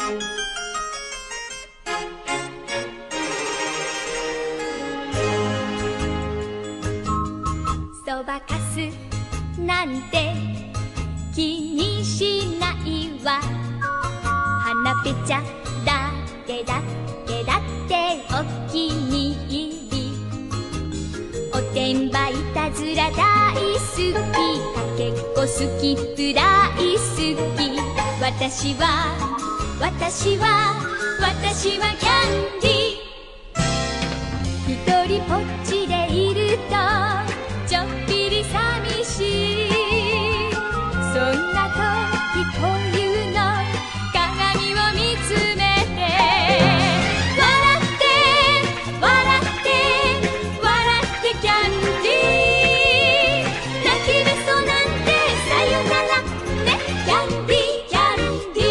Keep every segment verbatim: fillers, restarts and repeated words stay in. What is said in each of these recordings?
そばかすなんて気にしないわ。花ぺちゃだけだけだってお気に入り。おてんばいたずら大好き、かけっこ好きプライ好き。私は私は私はキャンディー。ひとりぽっちでいるとちょっぴり寂しい。そんな時こういうの鏡を見つめて笑って笑って笑ってキャンディー。泣きべそなんてさよならね、キャンディーキャンデ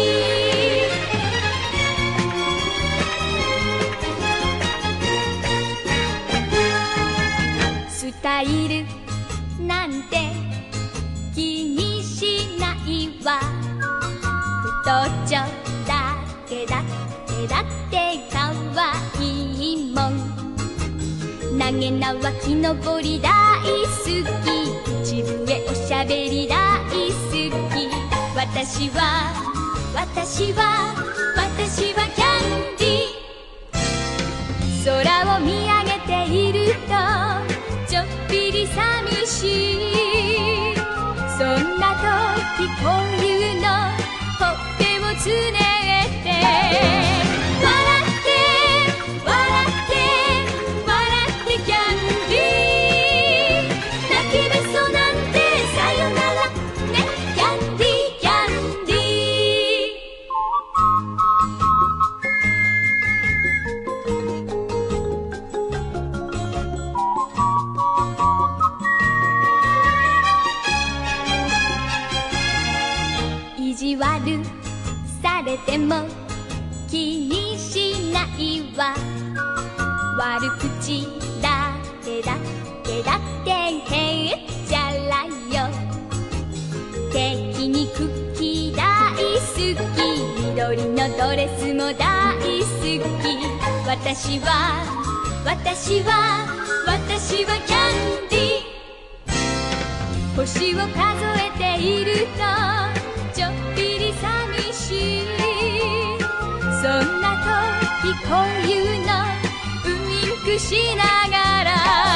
ィー。スタイルなんて気にしないわ。太っちょだけだけだってかわいいもん。投げ縄木登り大好き、口笛おしゃべり大好き。私は私は私はキャンディー。空を見上げているとちょっぴり寂しい。そんな時こういうのほっぺをつねって笑って笑って笑ってキャンディー。泣きべそなんてさよならね、キャンディーキャンディー。意地悪されても気にしないわ。悪口だけだけだってへっちゃらよ。敵にクッキー大好き、緑のドレスも大好き。私は私は私はキャンディー。星を数えているとちょっぴり寂しい。そんな時こういうのウインクしながら